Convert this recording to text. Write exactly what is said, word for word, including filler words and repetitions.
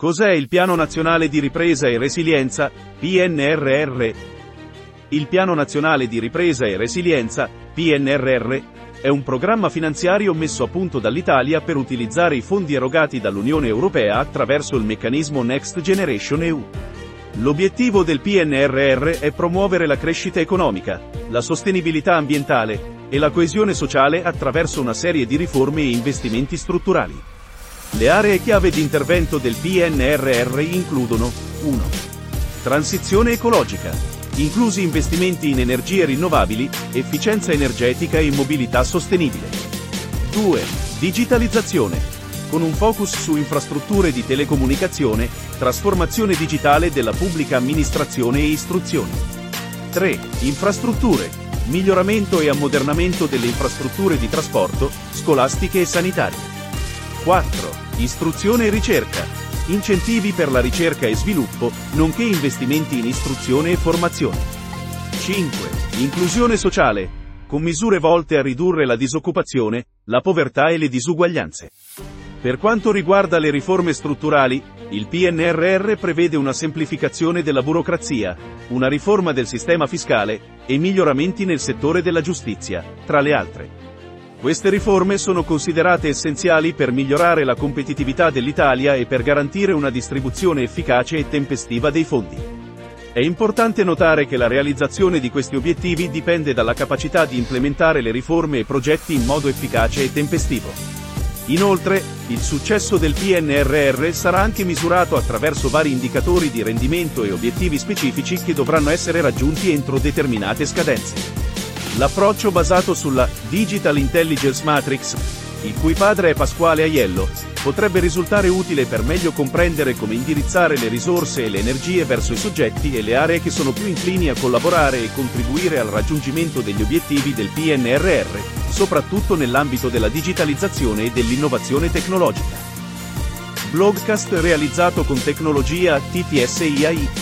Cos'è il Piano Nazionale di Ripresa e Resilienza, P N R R? Il Piano Nazionale di Ripresa e Resilienza, P N R R, è un programma finanziario messo a punto dall'Italia per utilizzare i fondi erogati dall'Unione Europea attraverso il meccanismo Next Generation E U. L'obiettivo del P N R R è promuovere la crescita economica, la sostenibilità ambientale e la coesione sociale attraverso una serie di riforme e investimenti strutturali. Le aree chiave di intervento del P N R R includono uno. Transizione ecologica, inclusi investimenti in energie rinnovabili, efficienza energetica e mobilità sostenibile. due. Digitalizzazione, con un focus su infrastrutture di telecomunicazione, trasformazione digitale della pubblica amministrazione e istruzione. tre. Infrastrutture, miglioramento e ammodernamento delle infrastrutture di trasporto, scolastiche e sanitarie. quattro. Istruzione e ricerca, incentivi per la ricerca e sviluppo, nonché investimenti in istruzione e formazione. cinque. Inclusione sociale, con misure volte a ridurre la disoccupazione, la povertà e le disuguaglianze. Per quanto riguarda le riforme strutturali, il P N R R prevede una semplificazione della burocrazia, una riforma del sistema fiscale e miglioramenti nel settore della giustizia, tra le altre. Queste riforme sono considerate essenziali per migliorare la competitività dell'Italia e per garantire una distribuzione efficace e tempestiva dei fondi. È importante notare che la realizzazione di questi obiettivi dipende dalla capacità di implementare le riforme e progetti in modo efficace e tempestivo. Inoltre, il successo del P N R R sarà anche misurato attraverso vari indicatori di rendimento e obiettivi specifici che dovranno essere raggiunti entro determinate scadenze. L'approccio basato sulla Digital Intelligence Matrix, il cui padre è Pasquale Aiello, potrebbe risultare utile per meglio comprendere come indirizzare le risorse e le energie verso i soggetti e le aree che sono più inclini a collaborare e contribuire al raggiungimento degli obiettivi del P N R R, soprattutto nell'ambito della digitalizzazione e dell'innovazione tecnologica. Blogcast realizzato con tecnologia T T S I A I.